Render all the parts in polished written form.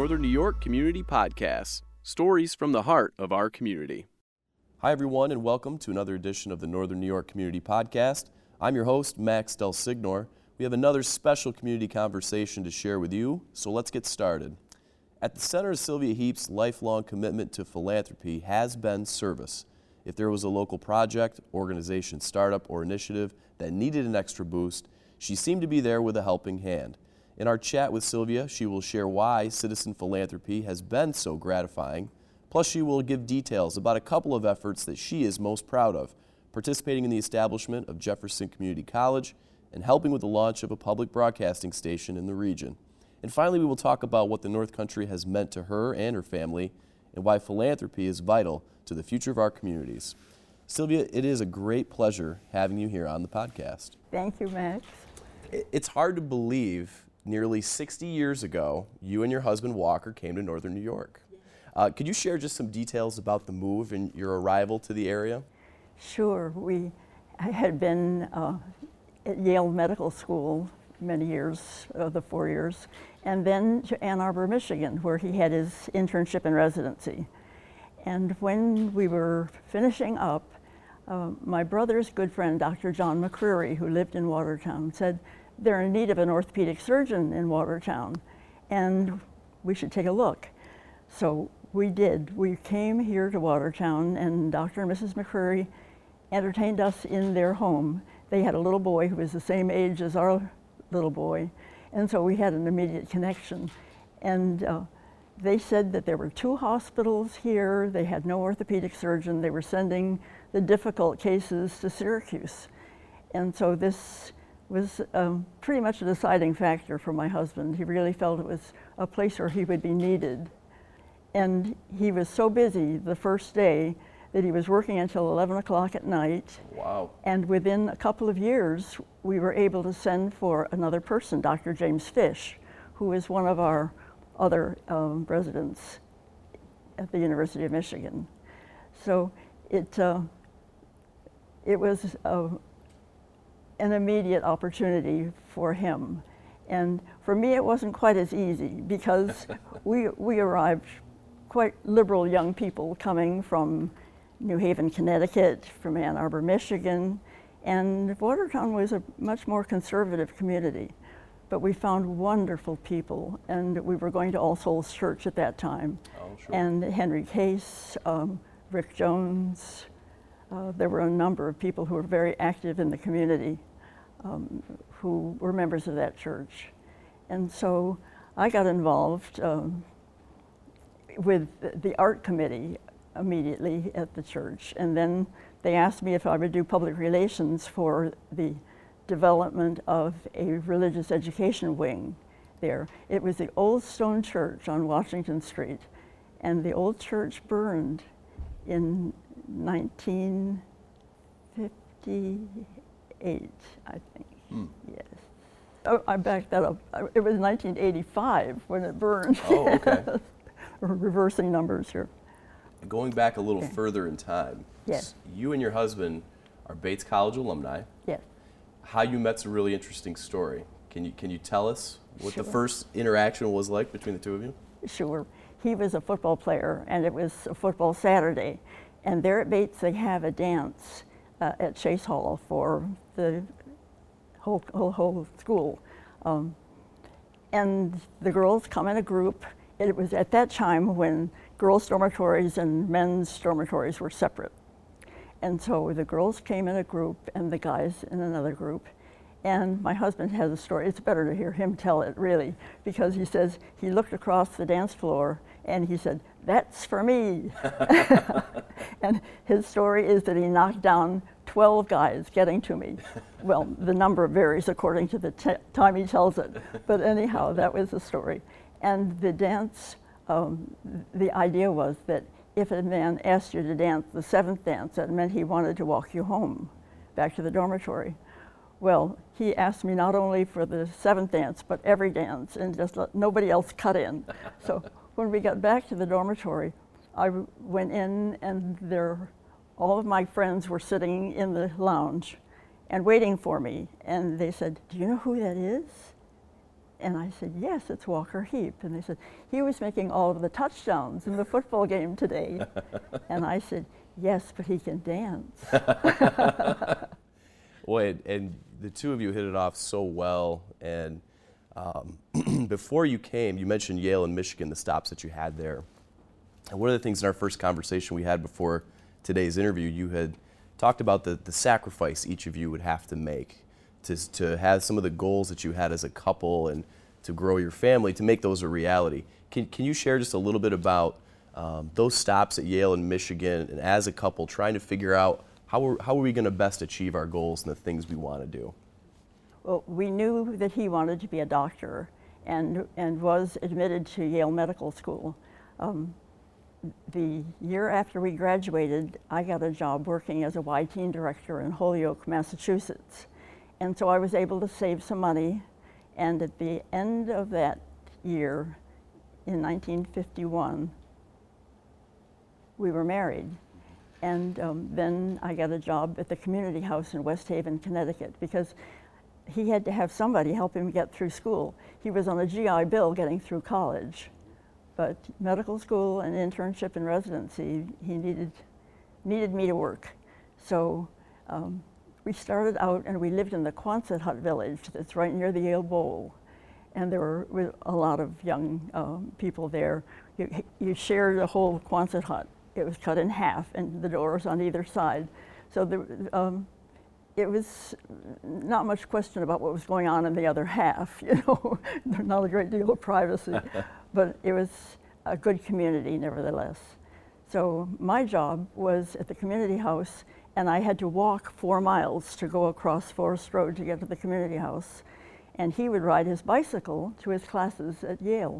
Northern New York Community Podcast, stories from the heart of our community. Hi, everyone, and welcome to another edition of the Northern New York Community Podcast. I'm your host, Max Del Signor. We have another special community conversation to share with you, so let's get started. At the center of Sylvia Heap's lifelong commitment to philanthropy has been service. If there was a local project, organization, startup, or initiative that needed an extra boost, she seemed to be there with a helping hand. In our chat with Sylvia, she will share why citizen philanthropy has been so gratifying. Plus, she will give details about a couple of efforts that she is most proud of, participating in the establishment of Jefferson Community College and helping with the launch of a public broadcasting station in the region. And finally, we will talk about what the North Country has meant to her and her family and why philanthropy is vital to the future of our communities. Sylvia, it is a great pleasure having you here on the podcast. Thank you, Max. It's hard to believe nearly 60 years ago, you and your husband Walker came to Northern New York. Could you share just some details about the move and your arrival to the area? Sure. I had been at Yale Medical School many years, the 4 years, and then to Ann Arbor, Michigan, where he had his internship and residency. And when we were finishing up, my brother's good friend, Dr. John McCreary, who lived in Watertown, said, they're in need of an orthopedic surgeon in Watertown, and we should take a look. So we did. We came here to Watertown, and Dr. and Mrs. McCreary entertained us in their home. They had a little boy who was the same age as our little boy, and so we had an immediate connection. And they said that there were 2 hospitals here. They had no orthopedic surgeon. They were sending the difficult cases to Syracuse. And so this was pretty much a deciding factor for my husband. He really felt it was a place where he would be needed. And he was so busy the first day that he was working until 11 o'clock at night. Wow. And within a couple of years, we were able to send for another person, Dr. James Fish, who is one of our other residents at the University of Michigan. So it was an immediate opportunity for him. And for me, it wasn't quite as easy because we arrived quite liberal young people coming from New Haven, Connecticut, from Ann Arbor, Michigan, and Watertown was a much more conservative community. But we found wonderful people, and we were going to All Souls Church at that time. Oh, sure. And Henry Case, Rick Jones, there were a number of people who were very active in the community who were members of that church. And so I got involved with the art committee immediately at the church. And then they asked me if I would do public relations for the development of a religious education wing there. It was the old stone church on Washington Street, and the old church burned in 1958, I think. Yes. Oh, I backed that up. It was 1985 when it burned. Oh, okay. We're reversing numbers here. Going back a little further in time, Yes. You and your husband are Bates College alumni. Yes. How you met's a really interesting story. Can you tell us what Sure. the first interaction was like between the two of you? Sure. He was a football player, and it was a football Saturday. And there at Bates, they have a dance at Chase Hall for the whole school. And the girls come in a group. It was at that time when girls' dormitories and men's dormitories were separate. And so the girls came in a group and the guys in another group. And my husband has a story. It's better to hear him tell it, really, because he says he looked across the dance floor and he said, "That's for me." And his story is that he knocked down 12 guys getting to me. Well, the number varies according to the time he tells it. But anyhow, that was the story. And the dance, the idea was that if a man asked you to dance the 7th dance, that meant he wanted to walk you home, back to the dormitory. Well, he asked me not only for the 7th dance, but every dance, and just let nobody else cut in. So when we got back to the dormitory, I went in, and all of my friends were sitting in the lounge and waiting for me. And they said, "Do you know who that is?" And I said, yes, it's Walker Heap. And they said, he was making all of the touchdowns in the football game today. And I said, yes, but he can dance. Boy, and the two of you hit it off so well. And before you came, you mentioned Yale and Michigan, the stops that you had there. And one of the things in our first conversation we had before today's interview, you had talked about the sacrifice each of you would have to make to have some of the goals that you had as a couple and to grow your family, to make those a reality. Can you share just a little bit about those stops at Yale and Michigan, and as a couple trying to figure out how are we going to best achieve our goals and the things we want to do? Well, we knew that he wanted to be a doctor and was admitted to Yale Medical School. The year after we graduated, I got a job working as a Y-Teen director in Holyoke, Massachusetts. And so I was able to save some money, and at the end of that year, in 1951, we were married. And then I got a job at the community house in West Haven, Connecticut, because he had to have somebody help him get through school. He was on a GI Bill getting through college, but medical school and internship and residency, he needed me to work. So we started out and we lived in the Quonset hut village that's right near the Yale Bowl. And there were a lot of young people there. You shared a whole Quonset hut. It was cut in half and the doors on either side. So it was not much question about what was going on in the other half, you know, not a great deal of privacy, but it was a good community nevertheless. So my job was at the community house, and I had to walk 4 miles to go across Forest Road to get to the community house. And he would ride his bicycle to his classes at Yale.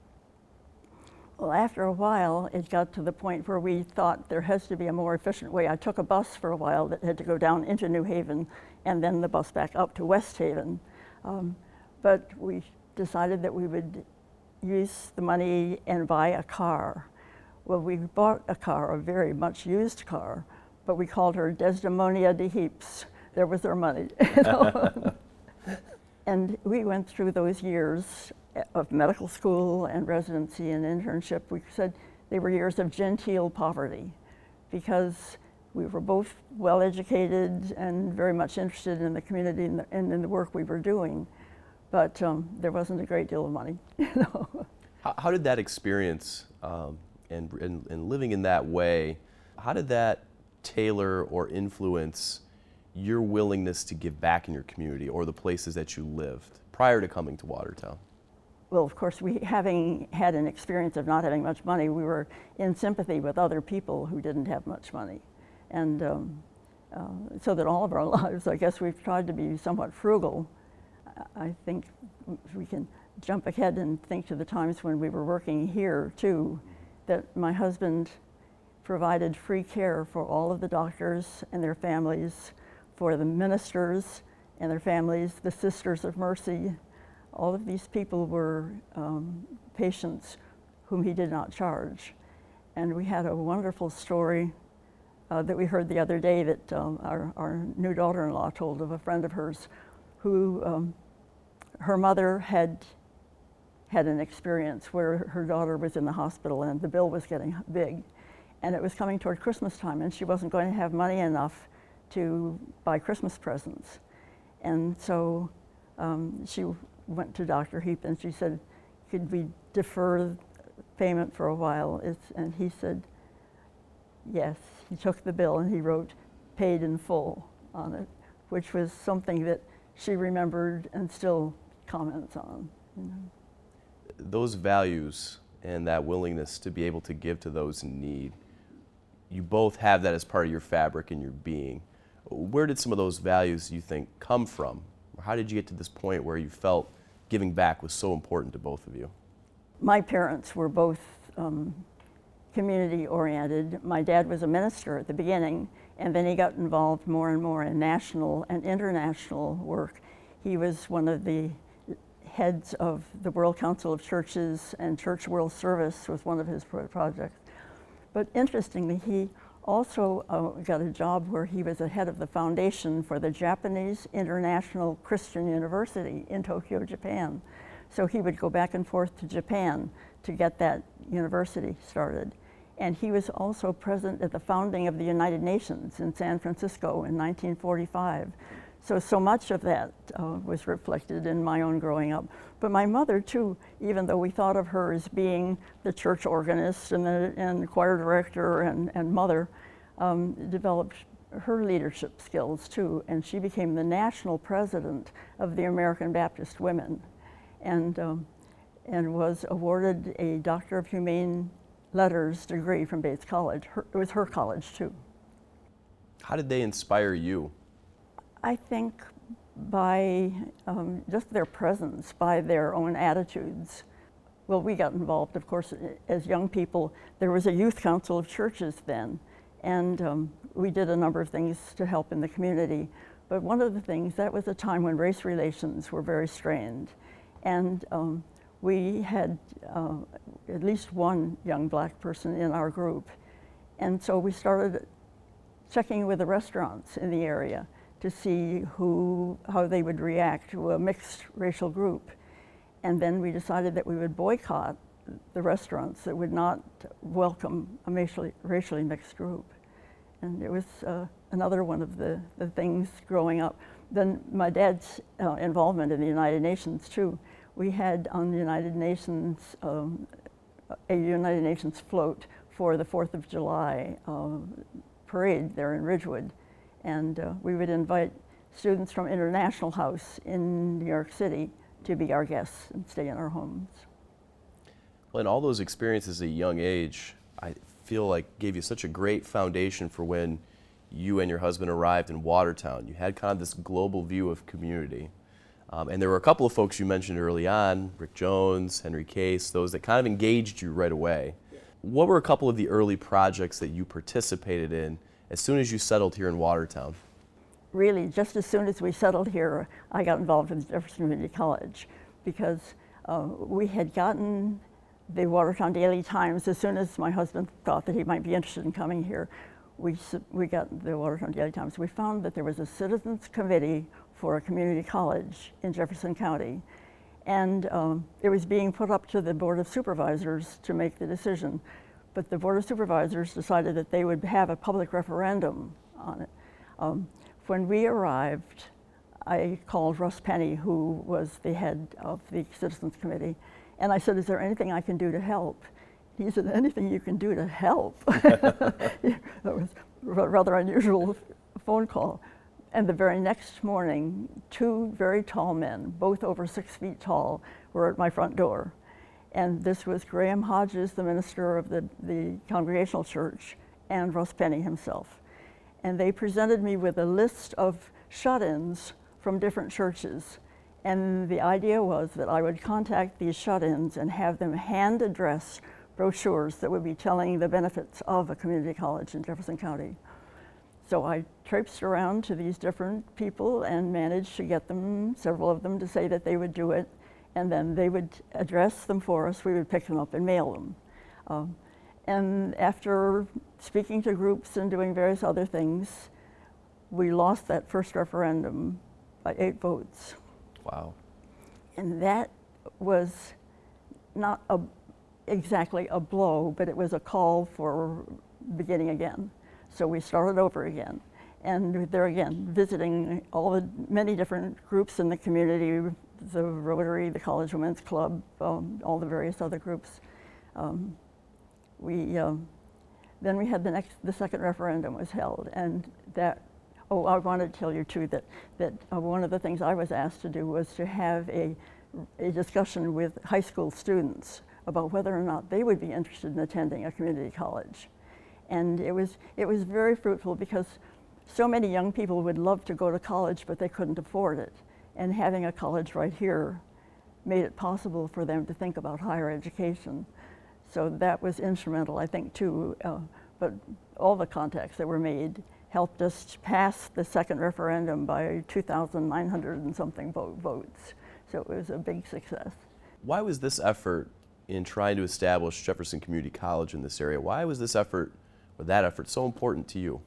Well, after a while, it got to the point where we thought there has to be a more efficient way. I took a bus for a while that had to go down into New Haven and then the bus back up to West Haven. But we decided that we would use the money and buy a car. Well, we bought a car, a very much used car, but we called her Desdemonia de Heaps. There was our money. You know? And we went through those years of medical school and residency and internship. We said they were years of genteel poverty because we were both well educated and very much interested in the community and in the work we were doing. But there wasn't a great deal of money. You know? How did that experience and living in that way, how did that tailor or influence your willingness to give back in your community or the places that you lived prior to coming to Watertown? Well, of course, we having had an experience of not having much money, we were in sympathy with other people who didn't have much money. And so that all of our lives, I guess we've tried to be somewhat frugal. I think we can jump ahead and think to the times when we were working here too, that my husband provided free care for all of the doctors and their families, for the ministers and their families, the Sisters of Mercy. All of these people were patients whom he did not charge. And we had a wonderful story that we heard the other day that our new daughter-in-law told of a friend of hers who her mother had an experience where her daughter was in the hospital and the bill was getting big. And it was coming toward Christmas time and she wasn't going to have money enough to buy Christmas presents. And so she went to Dr. Heap and she said, could we defer payment for a while? And he said, yes. He took the bill and he wrote paid in full on it, which was something that she remembered and still comments on. You know. Those values and that willingness to be able to give to those in need, you both have that as part of your fabric and your being. Where did some of those values, you think, come from? Or how did you get to this point where you felt giving back was so important to both of you? My parents were both community-oriented. My dad was a minister at the beginning, and then he got involved more and more in national and international work. He was one of the heads of the World Council of Churches, and Church World Service was one of his projects. But interestingly, he also got a job where he was the head of the foundation for the Japanese International Christian University in Tokyo, Japan. So he would go back and forth to Japan to get that university started. And he was also present at the founding of the United Nations in San Francisco in 1945. So much of that was reflected in my own growing up. But my mother too, even though we thought of her as being the church organist and choir director and mother, developed her leadership skills too. And she became the national president of the American Baptist Women, and was awarded a Doctor of Humane Letters degree from Bates College. It was her college too. How did they inspire you? I think by just their presence, by their own attitudes. Well, we got involved, of course, as young people. There was a youth council of churches then, and we did a number of things to help in the community. But one of the things, that was a time when race relations were very strained. And we had at least one young black person in our group. And so we started checking with the restaurants in the area to see how they would react to a mixed racial group. And then we decided that we would boycott the restaurants that would not welcome a racially mixed group. And it was another one of the things growing up. Then my dad's involvement in the United Nations too. We had on the United Nations, a United Nations float for the 4th of July parade there in Ridgewood. And we would invite students from International House in New York City to be our guests and stay in our homes. Well, and all those experiences at a young age, I feel like gave you such a great foundation for when you and your husband arrived in Watertown. You had kind of this global view of community. And there were a couple of folks you mentioned early on, Rick Jones, Henry Case, those that kind of engaged you right away. What were a couple of the early projects that you participated in as soon as you settled here in Watertown? Really, just as soon as we settled here, I got involved with Jefferson Community College because we had gotten the Watertown Daily Times. As soon as my husband thought that he might be interested in coming here, we got the Watertown Daily Times. We found that there was a citizens committee for a community college in Jefferson County, and it was being put up to the Board of Supervisors to make the decision. But the Board of Supervisors decided that they would have a public referendum on it. When we arrived, I called Russ Penny, who was the head of the Citizens Committee, and I said, "Is there anything I can do to help?" He said, "Anything you can do to help." That was a rather unusual phone call. And the very next morning, two very tall men, both over 6 feet tall, were at my front door. And this was Graham Hodges, the minister of the Congregational Church, and Russ Penny himself. And they presented me with a list of shut-ins from different churches. And the idea was that I would contact these shut-ins and have them hand-address brochures that would be telling the benefits of a community college in Jefferson County. So I traipsed around to these different people and managed to get them, several of them, to say that they would do it. And then they would address them for us. We would pick them up and mail them. And after speaking to groups and doing various other things, we lost that first referendum by 8 votes. Wow. And that was not exactly a blow, but it was a call for beginning again. So we started over again. And there again, visiting all the many different groups in the community, the Rotary, the College Women's Club, all the various other groups. Then we had the second referendum was held, and that, I wanted to tell you too that one of the things I was asked to do was to have a discussion with high school students about whether or not they would be interested in attending a community college. And it was very fruitful because so many young people would love to go to college, but they couldn't afford it. And having a college right here made it possible for them to think about higher education. So that was instrumental, I think, too. But all the contacts that were made helped us pass the second referendum by 2,900 and something votes. So it was a big success. Why was this effort in trying to establish Jefferson Community College in this area, why was this effort, or that effort, so important to you?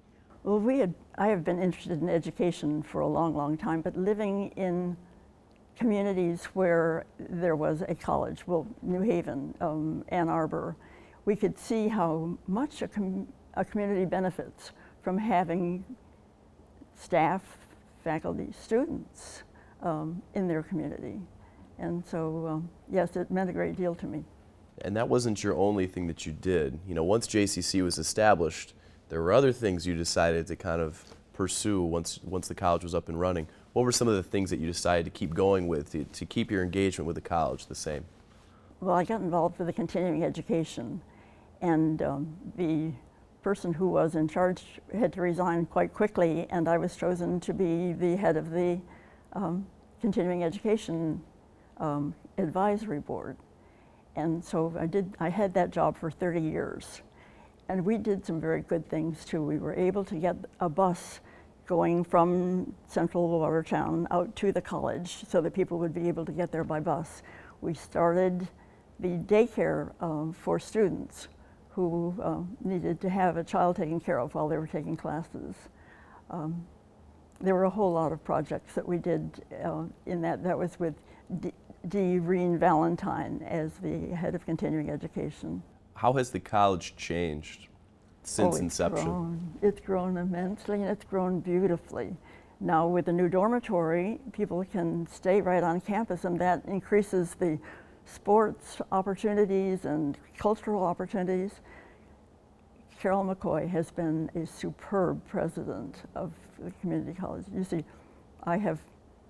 Well, I have been interested in education for a long, long time, but living in communities where there was a college, well, New Haven, Ann Arbor, we could see how much a community benefits from having staff, faculty, students in their community. And so, yes, it meant a great deal to me. And that wasn't your only thing that you did. You know, once JCC was established, there were other things you decided to kind of pursue once the college was up and running. What were some of the things that you decided to keep going with, to keep your engagement with the college the same? Well, I got involved with the continuing education, and the person who was in charge had to resign quite quickly, and I was chosen to be the head of the continuing education advisory board. And so I had that job for 30 years. And we did some very good things too. We were able to get a bus going from central Watertown out to the college so that people would be able to get there by bus. We started the daycare for students who needed to have a child taken care of while they were taking classes. There were a whole lot of projects that we did in that. That was with D. Reen Valentine as the head of continuing education. How has the college changed since inception? It's grown immensely, and it's grown beautifully. Now with the new dormitory, people can stay right on campus, and that increases the sports opportunities and cultural opportunities. Carol McCoy has been a superb president of the community college. You see, I have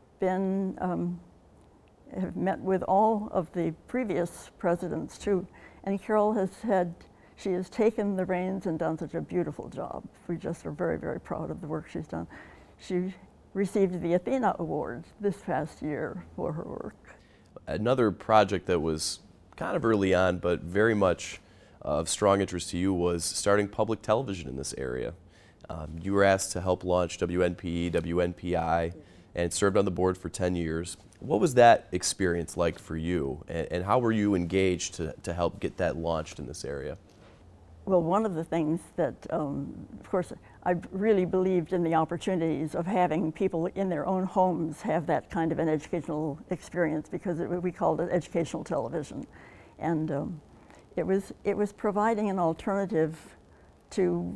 met with all of the previous presidents too, and Carol she has taken the reins and done such a beautiful job. We just are very, very proud of the work she's done. She received the Athena Award this past year for her work. Another project that was kind of early on, but very much of strong interest to you, was starting public television in this area. You were asked to help launch WNPE, WNPI, and served on the board for 10 years. What was that experience like for you, and how were you engaged to help get that launched in this area? Well, one of the things that, of course, I really believed in the opportunities of having people in their own homes have that kind of an educational experience, because we called it educational television. And it was providing an alternative to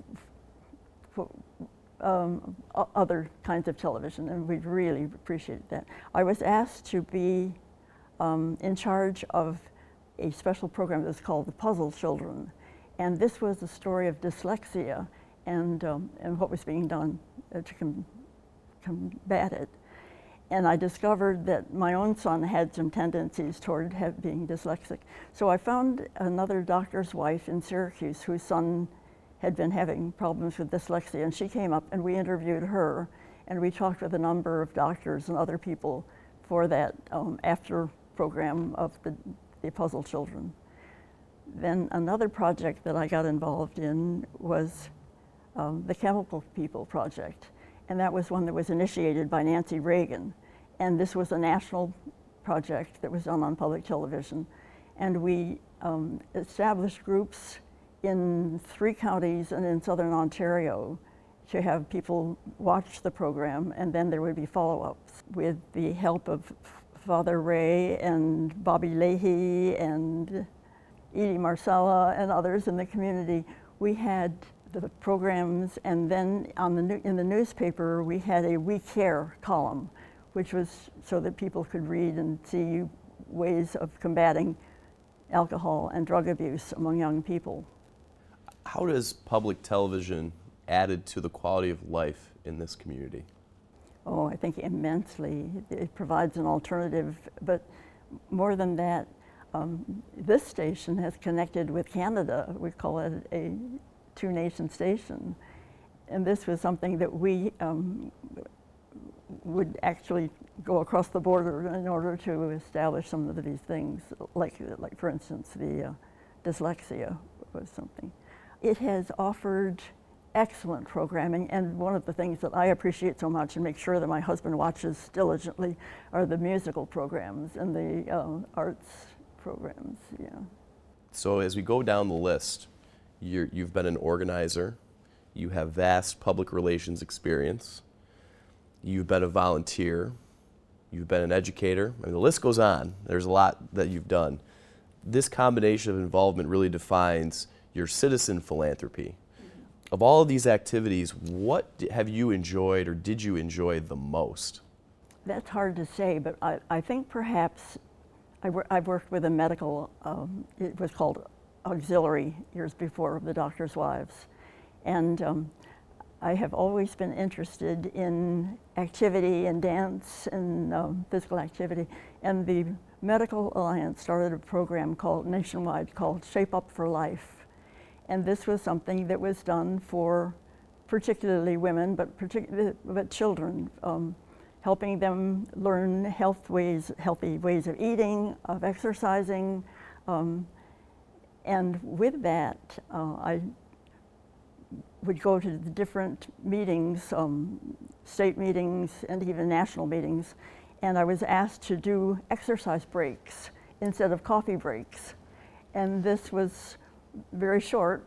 other kinds of television, and we really appreciated that. I was asked to be in charge of a special program that's called The Puzzle Children, and this was the story of dyslexia and what was being done to combat it. And I discovered that my own son had some tendencies toward being dyslexic. So I found another doctor's wife in Syracuse whose son had been having problems with dyslexia, and she came up and we interviewed her, and we talked with a number of doctors and other people for that after program of the Puzzle Children. Then another project that I got involved in was the Chemical People Project, and that was one that was initiated by Nancy Reagan. And this was a national project that was done on public television. And we established groups in 3 counties and in southern Ontario to have people watch the program, and then there would be follow-ups with the help of Father Ray and Bobby Leahy and Edie Marcella and others in the community. We had the programs, and then in the newspaper we had a We Care column, which was so that people could read and see ways of combating alcohol and drug abuse among young people. How does public television added to the quality of life in this community? Oh, I think immensely. It provides an alternative, but more than that, this station has connected with Canada. We call it a two-nation station. And this was something that we would actually go across the border in order to establish some of these things, like for instance, the dyslexia was something. It has offered excellent programming, and one of the things that I appreciate so much and make sure that my husband watches diligently are the musical programs and the arts programs. Yeah. So as we go down the list, you've been an organizer, you have vast public relations experience, you've been a volunteer, you've been an educator. I mean, the list goes on. There's a lot that you've done. This combination of involvement really defines your citizen philanthropy. Of all of these activities, what have you enjoyed or did you enjoy the most? That's hard to say, but I think perhaps I've worked with a medical, it was called auxiliary years before, the doctor's wives. And I have always been interested in activity and dance and physical activity. And the Medical Alliance started a program nationwide called Shape Up for Life. And this was something that was done for particularly women, but children, helping them learn healthy ways of eating, of exercising. And with that, I would go to the different meetings, state meetings and even national meetings, and I was asked to do exercise breaks instead of coffee breaks. And this was very short,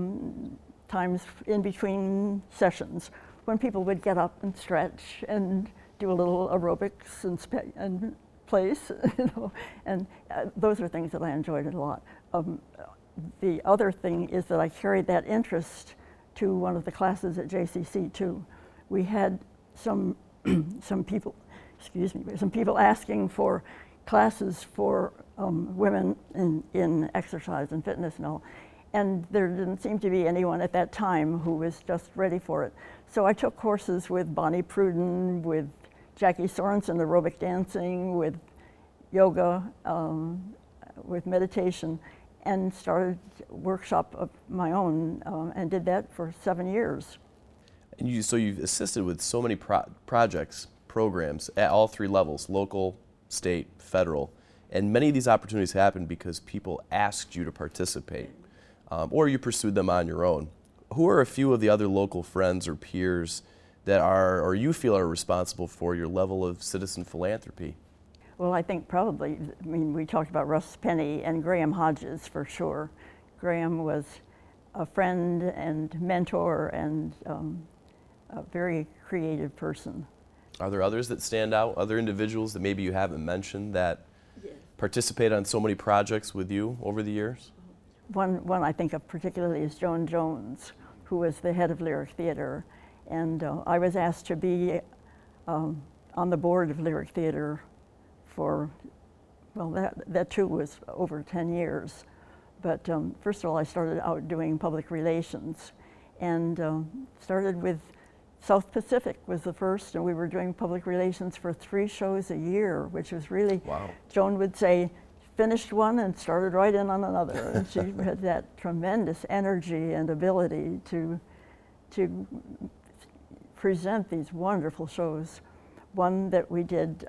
times in between sessions, when people would get up and stretch and do a little aerobics and place, and those are things that I enjoyed a lot. The other thing is that I carried that interest to one of the classes at JCC too. We had some people asking for classes for women in exercise and fitness and all, and there didn't seem to be anyone at that time who was just ready for it. So I took courses with Bonnie Pruden, with Jackie Sorensen, aerobic dancing, with yoga, with meditation, and started a workshop of my own and did that for 7 years. And so you've assisted with so many projects, programs at all three levels, local, state, federal, and many of these opportunities happened because people asked you to participate, or you pursued them on your own. Who are a few of the other local friends or peers that are, or you feel are responsible for your level of citizen philanthropy? Well, I think probably, we talked about Russ Penny and Graham Hodges for sure. Graham was a friend and mentor and a very creative person. Are there others that stand out, other individuals that maybe you haven't mentioned that participate on so many projects with you over the years? One I think of particularly is Joan Jones, who was the head of Lyric Theater. And I was asked to be on the board of Lyric Theater for, well, that too was over 10 years. But first of all, I started out doing public relations and started with South Pacific was the first, and we were doing public relations for 3 shows a year, which was really, wow. Joan would say, finished one and started right in on another. And she had that tremendous energy and ability to present these wonderful shows. One that we did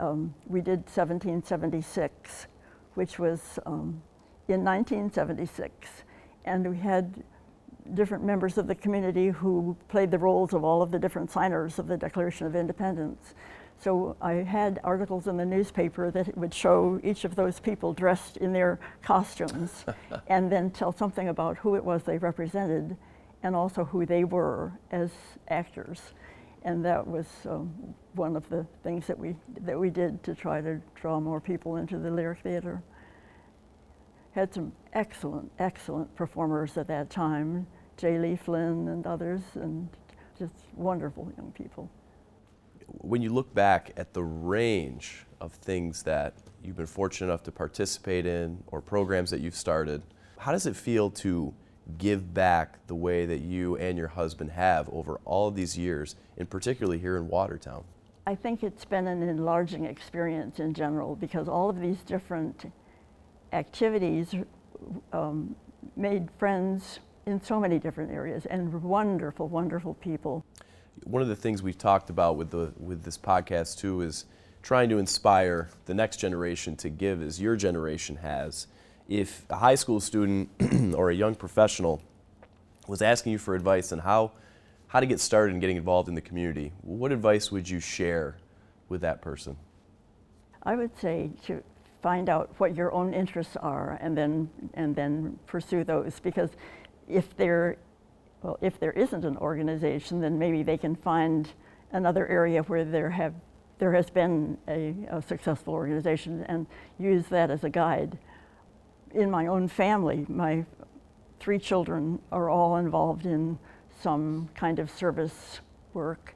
1776, which was in 1976, and we had different members of the community who played the roles of all of the different signers of the Declaration of Independence. So I had articles in the newspaper that would show each of those people dressed in their costumes and then tell something about who it was they represented and also who they were as actors. And that was one of the things that we did to try to draw more people into the Lyric Theater. Had some excellent, excellent performers at that time, J. Lee Flynn and others, and just wonderful young people. When you look back at the range of things that you've been fortunate enough to participate in or programs that you've started, how does it feel to give back the way that you and your husband have over all of these years, and particularly here in Watertown? I think it's been an enlarging experience in general because all of these different activities made friends in so many different areas and wonderful, wonderful people. One of the things we've talked about with this podcast too is trying to inspire the next generation to give as your generation has. If a high school student or a young professional was asking you for advice on how to get started in getting involved in the community, what advice would you share with that person? I would say to find out what your own interests are and then pursue those, because if there isn't an organization, then maybe they can find another area where there have there has been a successful organization, and use that as a guide. In my own family, my 3 children are all involved in some kind of service work.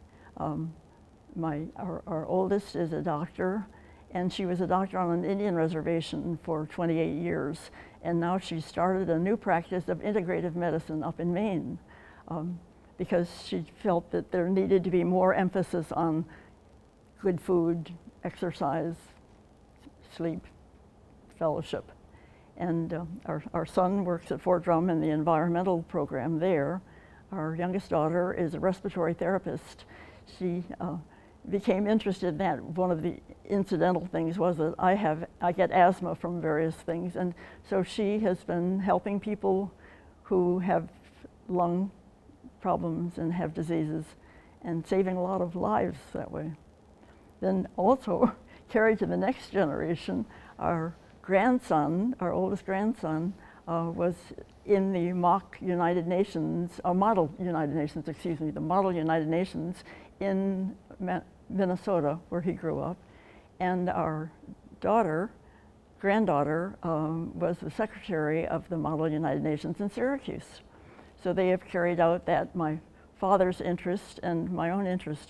Our oldest is a doctor, and she was a doctor on an Indian reservation for 28 years, and now she started a new practice of integrative medicine up in Maine, because she felt that there needed to be more emphasis on good food, exercise, sleep, fellowship. And our son works at Fort Drum in the environmental program there. Our youngest daughter is a respiratory therapist. She became interested in that. One of the incidental things was that I get asthma from various things, and so she has been helping people who have lung problems and have diseases, and saving a lot of lives that way. Then also carried to the next generation, our grandson, our oldest grandson, was in the mock United Nations, model United Nations, the model United Nations in Minnesota, where he grew up. And our granddaughter, was the secretary of the model United Nations in Syracuse. So they have carried out that, my father's interest and my own interest.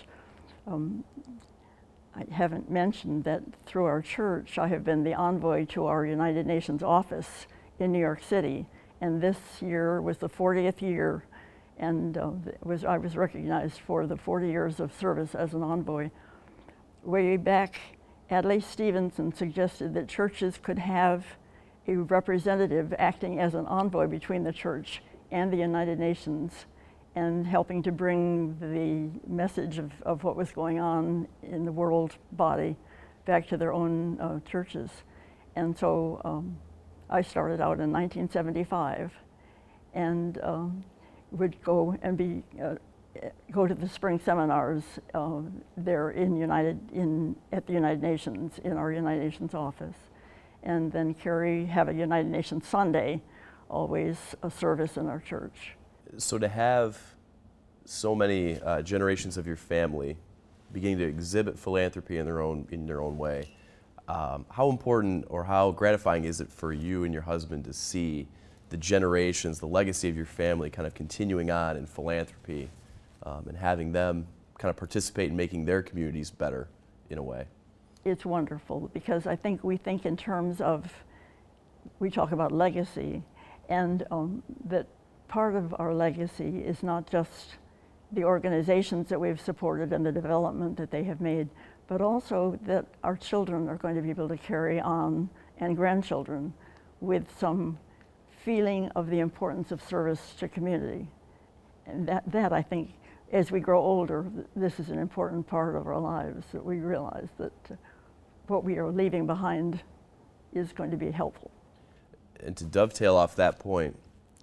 I haven't mentioned that through our church, I have been the envoy to our United Nations office in New York City. And this year was the 40th year, and I was recognized for the 40 years of service as an envoy. Way back, Adlai Stevenson suggested that churches could have a representative acting as an envoy between the church and the United Nations, and helping to bring the message of what was going on in the world body back to their own churches. And so I started out in 1975, and would go and go to the spring seminars there at the United Nations, in our United Nations office, and then have a United Nations Sunday, always a service in our church. So to have so many generations of your family beginning to exhibit philanthropy in their own way, how important or how gratifying is it for you and your husband to see the generations, the legacy of your family kind of continuing on in philanthropy, and having them kind of participate in making their communities better in a way? It's wonderful, because I think we think in terms of, we talk about legacy, and that part of our legacy is not just the organizations that we've supported and the development that they have made, but also that our children are going to be able to carry on, and grandchildren, with some feeling of the importance of service to community. And that I think, as we grow older, this is an important part of our lives, that we realize that what we are leaving behind is going to be helpful. And to dovetail off that point,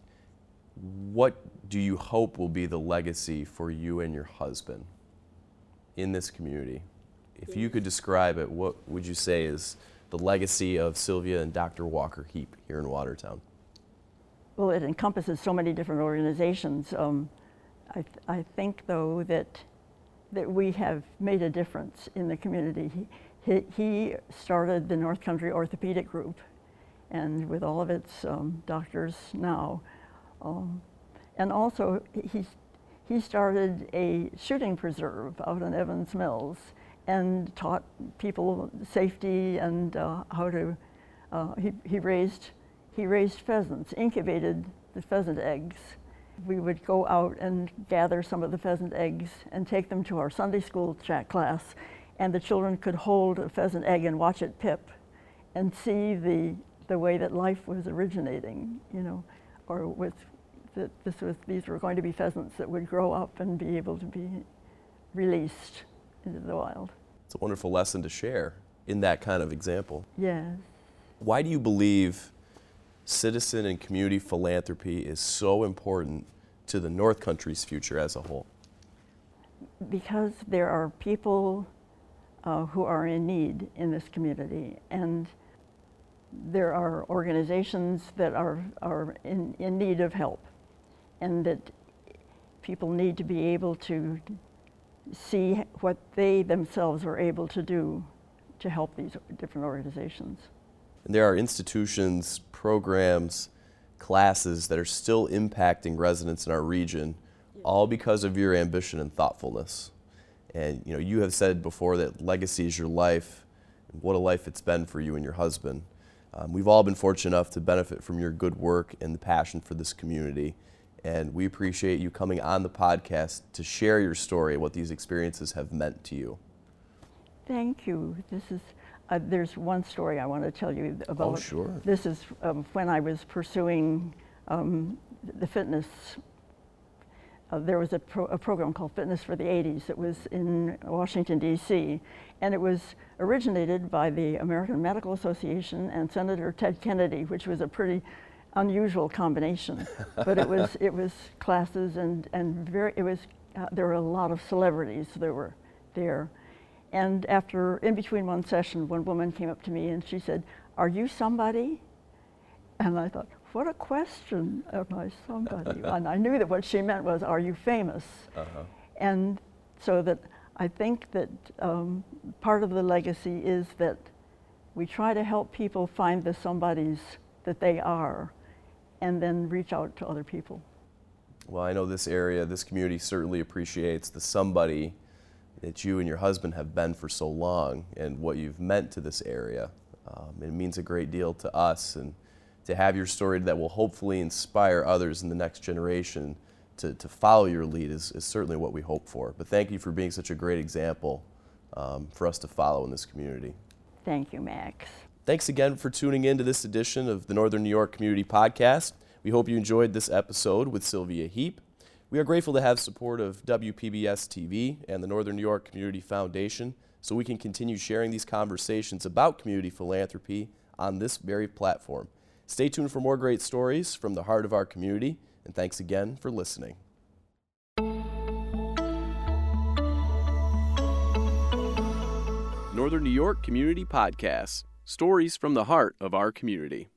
what do you hope will be the legacy for you and your husband in this community? If you could describe it, what would you say is the legacy of Sylvia and Dr. Walker Heap here in Watertown? Well, it encompasses so many different organizations. I think, though, that we have made a difference in the community. He started the North Country Orthopedic Group, and with all of its doctors now. And also, he started a shooting preserve out in Evans Mills, and taught people safety and how to. He raised pheasants, incubated the pheasant eggs. We would go out and gather some of the pheasant eggs and take them to our Sunday school chat class, and the children could hold a pheasant egg and watch it pip, and see the way that life was originating, or with that these were going to be pheasants that would grow up and be able to be released into the wild. It's a wonderful lesson to share in that kind of example. Yes. Why do you believe citizen and community philanthropy is so important to the North Country's future as a whole? Because there are people who are in need in this community, and there are organizations that are in need of help, and that people need to be able to see what they themselves are able to do to help these different organizations. And there are institutions, programs, classes that are still impacting residents in our region, all because of your ambition and thoughtfulness. And you have said before that legacy is your life, and what a life it's been for you and your husband. We've all been fortunate enough to benefit from your good work and the passion for this community. And we appreciate you coming on the podcast to share your story, what these experiences have meant to you. Thank you. There's one story I want to tell you about. Oh, sure. This is when I was pursuing the fitness. There was a program called Fitness for the 80s that was in Washington, D.C., and it was originated by the American Medical Association and Senator Ted Kennedy, which was a pretty unusual combination. But it was classes and there were a lot of celebrities that were there. And in between one session, one woman came up to me and she said, "Are you somebody?" And I thought, what a question, am I somebody? And I knew that what she meant was, are you famous? Uh-huh. And so that I think that part of the legacy is that we try to help people find the somebodies that they are and then reach out to other people. Well, I know this community certainly appreciates the somebody that you and your husband have been for so long and what you've meant to this area. It means a great deal to us, and to have your story that will hopefully inspire others in the next generation to follow your lead is certainly what we hope for. But thank you for being such a great example for us to follow in this community. Thank you, Max. Thanks again for tuning in to this edition of the Northern New York Community Podcast. We hope you enjoyed this episode with Sylvia Heap. We are grateful to have support of WPBS TV and the Northern New York Community Foundation so we can continue sharing these conversations about community philanthropy on this very platform. Stay tuned for more great stories from the heart of our community, and thanks again for listening. Northern New York Community Podcasts, stories from the heart of our community.